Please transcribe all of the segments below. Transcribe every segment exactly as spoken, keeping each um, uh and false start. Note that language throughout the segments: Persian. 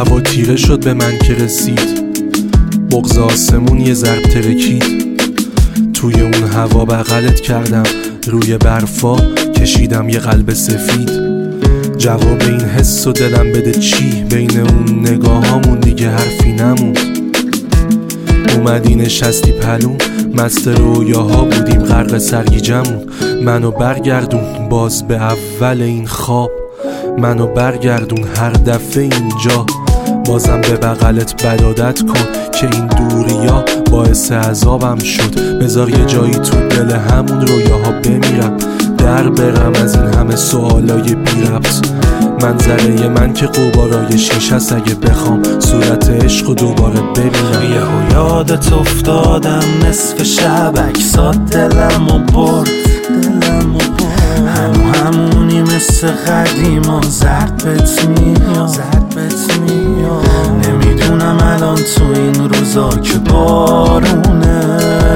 هوا تیره شد به من که رسید، بغض آسمون یه ضرب ترکید. توی اون هوا بغلت کردم، روی برفا کشیدم یه قلب سفید. جواب این حس و دلم بده چی؟ بین اون نگاهامون دیگه حرفی نموند. اومدی نشستی پلون، مست رویاها بودیم غرق سرگیجمون. منو برگردون باز به اول این خواب، منو برگردون هر دفعه اینجا. بازم به بغلت بدادت کن که این دوریا باعث عذابم شد. بذار یه جایی تو دل همون رویاها بمیرم، در برم از این همه سوالای بی ربط. منظره من که قبارای شیشه است، اگه بخوام صورت عشقو دوباره ببینم. یهو یادت افتادم نصف شب، عکسات دلمو برد دلمو برد. هنو همونی مثل قدیم و زرد بهت میاد زرد بهت میاد. نمیدونم الان تو این روزا که بارونه،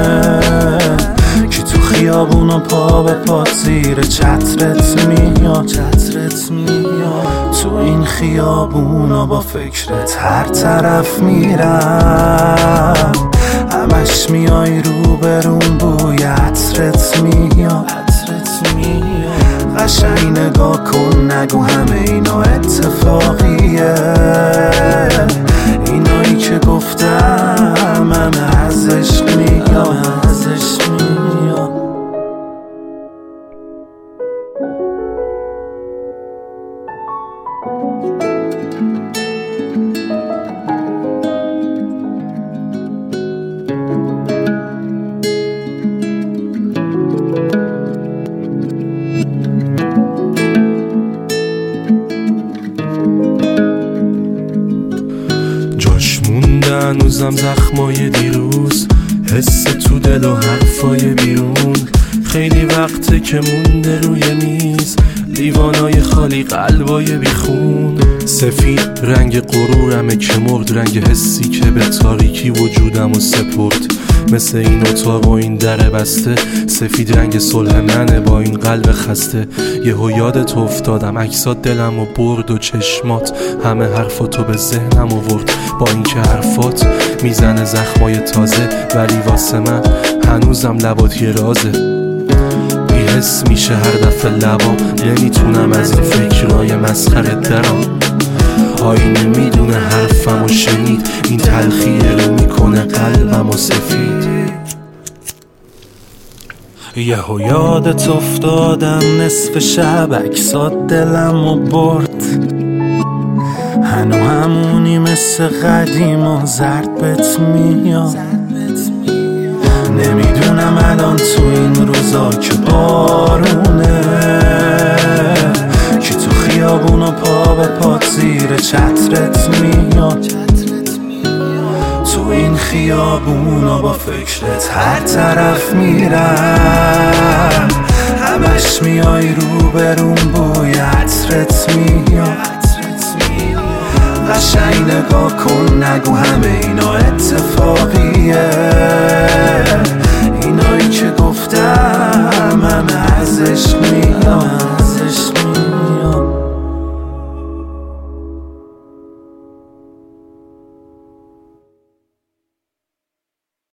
کی تو خیابون و پا به پات زیر چترت میاد چترت میاد. تو این خیابون و با فکرت هر طرف میرم، همش میای رو برون بوی عطرت میاد عطرت میاد. قشنگ نگاه کن نگو همه اینا اتفاقیه، اینایی که گفتم همه از عشق میاد از عشق میاد. جاش مونده هنوزم زخمای دیروز، حس تو دل و حرفای بیرون. خیلی وقته که مونده روی میز، لیوانای خالی قلبای بیخون. سفید رنگ غرورمه که مرد، رنگ حسی که به تاریکی وجودم و سپرد. مثل این اتاق و این در بسته، سفید رنگ صلح منه با این قلب خسته. یهو یادت افتادم عکسات دلم و برد و چشمات همه حرفاتو به ذهنم آورد. با اینکه حرفات میزنه زخمای تازه، ولی واسه من هنوزم لبات یه رازه. بی‌حس میشه هر دفعه لبام، نمیتونم از این فکرای مسخره درام. آینه میدونه حرفم و شنید، این تلخیه رو میکنه قلبم و سفید. یهو یادت افتادم نصف شب، عکسات دلمو برد. هنو همونی مثل قدیم و زرد بهت میاد. نمیدونم الان تو این روزا که بارونه، کی تو خیابون و پا به پات زیر چترت میاد. تو این خیابون و با فکرت هر طرف میرم، همش میای رو برون بوی عطرت میاد. قشنگ نگاه کن نگو همه اینا